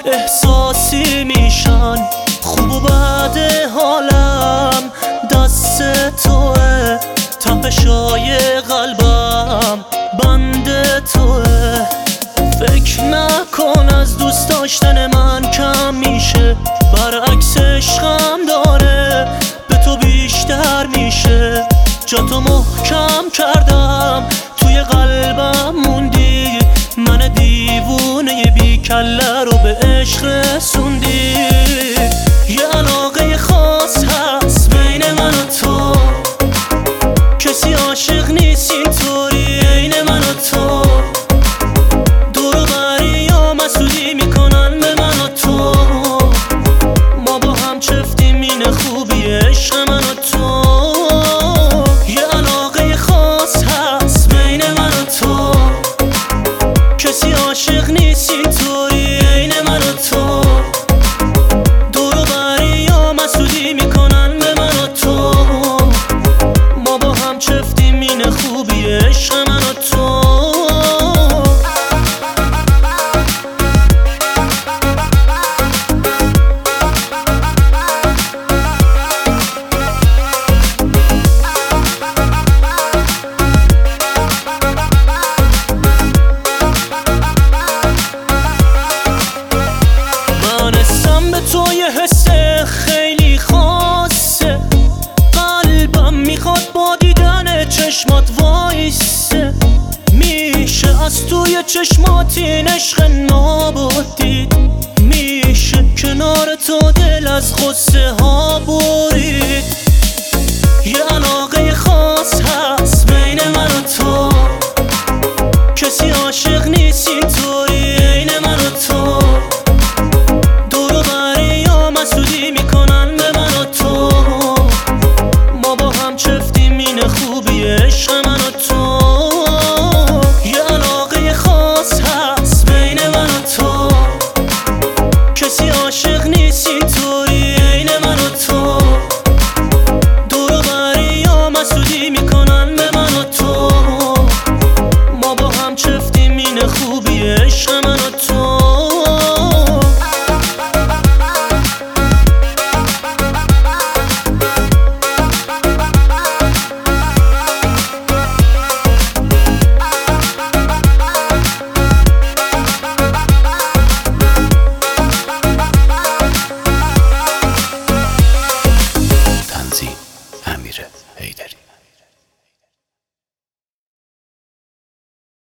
احساسی میشن. خوب و بد حالم دست توه، تپشای قلبم بند توه. فکر نکن از دوست داشتن من کم میشه، برعکس عشقم داره به تو بیشتر میشه. جا تو محکم کردم توی قلبم موندی، من دیوونه بی کله رو به عشق رسوندی. یه علاقه خاص هست بین من و تو، کسی عاشق نیست اینطوری عین من و تو. دور و بریا مسئولی میکنن به من و تو، ما با هم چفتیم این خوبی عشق من و تو. یه علاقه خاص هست بین من و تو، کسی عاشق نیست اینطوری عین من و تو. دور و بریا مسئولی میکنن به من و تو، ما با هم چفتیم این خوبی عشق من و تو. تو یه حس خیلی خاصه، قلبم میخواد با دیدن چشمات وایسه. میشه از توی چشمات این عشق نابود دید، میشه کنار تو دل از غصه ها برید. یه علاقه خاص هست بین من و تو، کسی عاشق نیست این تو.